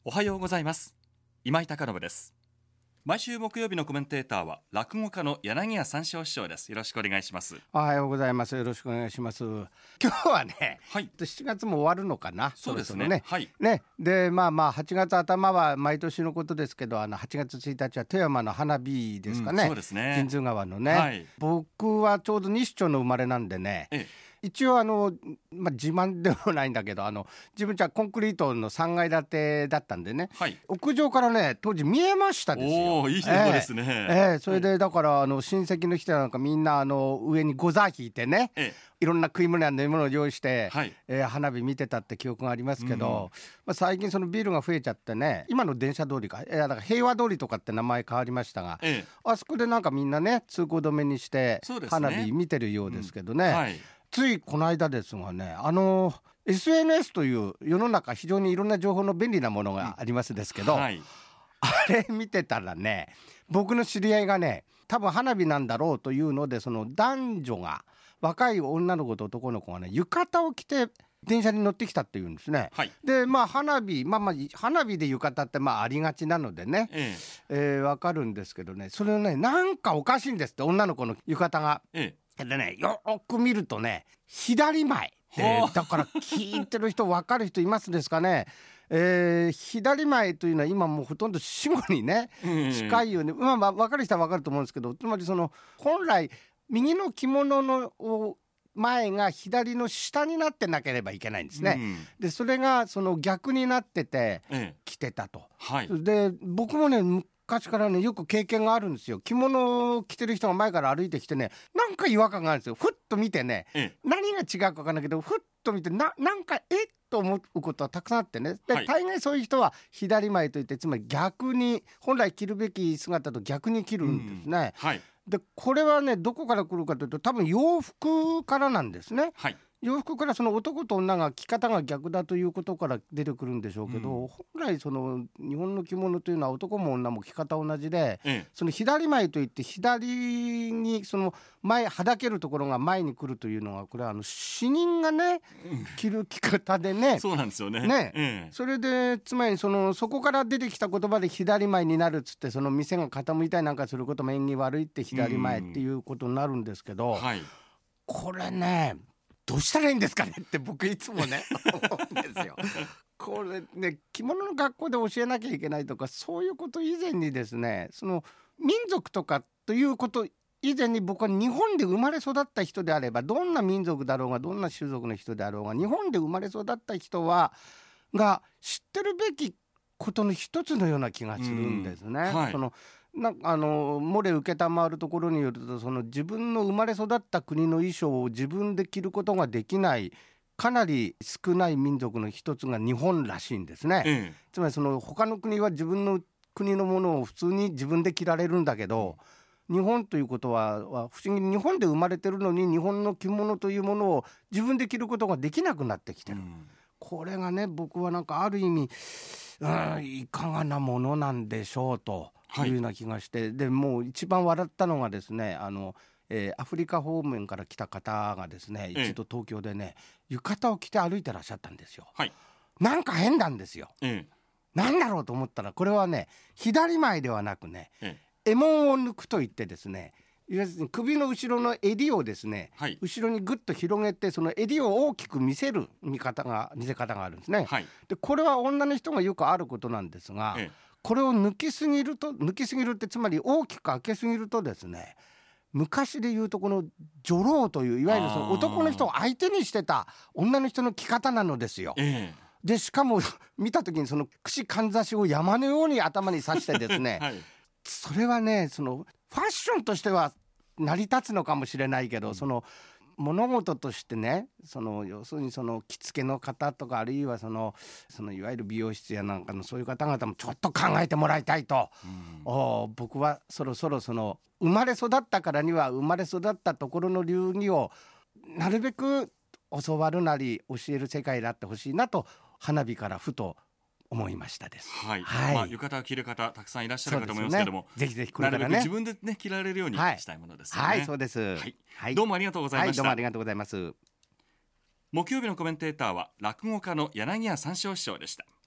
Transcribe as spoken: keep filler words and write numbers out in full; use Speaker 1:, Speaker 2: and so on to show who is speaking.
Speaker 1: おはようございます。今井貴信です。毎週木曜日のコメンテーターは落語家の柳家三笑師匠です。よろしくお願いします。
Speaker 2: おはようございます。よろしくお願いします。今日はね、
Speaker 1: はい、
Speaker 2: しちがつも終わるのかな。
Speaker 1: そうですね。
Speaker 2: そろそろね、
Speaker 1: はい、
Speaker 2: ねでまあまあはちがつ頭は毎年のことですけど、あのはちがつついたちは富山の花火ですかね、
Speaker 1: うん、そうですね。
Speaker 2: 神通川のね、
Speaker 1: はい、
Speaker 2: 僕はちょうど西町の生まれなんでね、ええ一応あの、まあ、自慢でもないんだけど、あの自分ちはコンクリートのさんがい建てだったんでね、はい、屋上からね当時見えましたですよ。
Speaker 1: おー、いいことですね。
Speaker 2: えーえー、それでだからあの親戚の人なんかみんなあの上にゴザー引いてね、ええ、いろんな食い物や飲み物を用意して、はい、えー、花火見てたって記憶がありますけど、うん、まあ、最近そのビルが増えちゃってね、今の電車通りか、えー、だから平和通りとかって名前変わりましたが、ええ、あそこでなんかみんなね通行止めにして花火見てるようですけどね、うん、はい、ついこの間ですがね、あの エスエヌエス という世の中非常にいろんな情報の便利なものがありますですけど、うん、はい、あれ見てたらね、僕の知り合いがね、多分花火なんだろうというので、その男女が、若い女の子と男の子がね浴衣を着て電車に乗ってきたっていうんですね、はい、でまあ花火、まあまあ花火で浴衣ってまあありがちなのでね、えええー、分かるんですけどね、それねなんかおかしいんですって、女の子の浴衣が、ええ、でねよく見るとね左前、えー、だから聞いてる人分かる人いますですかね。えー、左前というのは今もうほとんど死後にね近いよね、まあまあ分かる人は分かると思うんですけど、つまりその本来右の着物の前が左の下になってなければいけないんですね、うん、でそれがその逆になってて着てたと、ええ、はい、で僕もね昔からねよく経験があるんですよ。着物を着てる人が前から歩いてきてね、なんか違和感があるんですよ。ふっと見てね、ええ、何が違うか分かんないけど、ふっと見て な, なんかえっと思うことはたくさんあってね、で、はい、大概そういう人は左前といって、つまり逆に本来着るべき姿と逆に着るんですね、うん、はい、でこれはねどこから来るかというと、多分洋服からなんですね、はい、洋服からその男と女が着方が逆だということから出てくるんでしょうけど、うん、本来その日本の着物というのは男も女も着方同じで、ええ、その左前といって左にその前はだけるところが前に来るというのは、これはあの死人がね、うん、着る着方でね
Speaker 1: そうなんですよ ね,
Speaker 2: ね、
Speaker 1: ええ、
Speaker 2: それでつまり そ, のそこから出てきた言葉で左前になるっつって、その店が傾いたりなんかすることも縁起悪いって左前っていうことになるんですけど、はい、これねどうしたらいいんですかねって僕いつもね思うんですよ。これね着物の学校で教えなきゃいけないとかそういうこと以前にですね、その民族とかということ以前に、僕は日本で生まれ育った人であれば、どんな民族だろうがどんな種族の人であろうが、日本で生まれ育った人はが知ってるべきことの一つのような気がするんですね、はい、そのなあの漏れ承るところによると、その自分の生まれ育った国の衣装を自分で着ることができないかなり少ない民族の一つが日本らしいんですね、うん、つまりその他の国は自分の国のものを普通に自分で着られるんだけど、日本ということは不思議に日本で生まれてるのに日本の着物というものを自分で着ることができなくなってきてる、うん、これがね僕はなんかある意味、うん、いかがなものなんでしょうというような気がして、はい、でもう一番笑ったのがですね、あの、えー、アフリカ方面から来た方がですね、一度東京でね、ええ、浴衣を着て歩いてらっしゃったんですよ、はい、なんか変なんですよ、ええ、なんだろうと思ったら、これはね左前ではなくね、ええ衣紋を抜くといってですね、要するに首の後ろの襟をですね、はい、後ろにグッと広げて、その襟を大きく見せる見方が見せ方があるんですね、はい、でこれは女の人がよくあることなんですが、ええ、これを抜きすぎると、抜きすぎるってつまり大きく開けすぎるとですね、昔でいうとこの女郎といういわゆるその男の人を相手にしてた女の人の着方なのですよ、ええ、でしかも見た時にその櫛かんざしを山のように頭に刺してですね、はい、それはねそのファッションとしては成り立つのかもしれないけど、うん、その物事としてね、その要するにその着付けの方とか、あるいはそのそのいわゆる美容室やなんかのそういう方々もちょっと考えてもらいたいと、うん、お僕はそろそろその生まれ育ったからには生まれ育ったところの流儀をなるべく教わるなり教える世界であってほしいなと、花火からふと思いましたです。
Speaker 1: はい、はい、まあ、浴衣を着る方たくさんいらっしゃるかと思いますけども、
Speaker 2: ね、ぜひぜひこれからね、
Speaker 1: なるべく自分で、ね、着られるようにしたいものですよね。
Speaker 2: はい、はい、そうです、はいはい、
Speaker 1: どうもありがとうございました、
Speaker 2: はい、どうもありがとうございます。
Speaker 1: 木曜日のコメンテーターは落語家の柳家三笑師匠でした。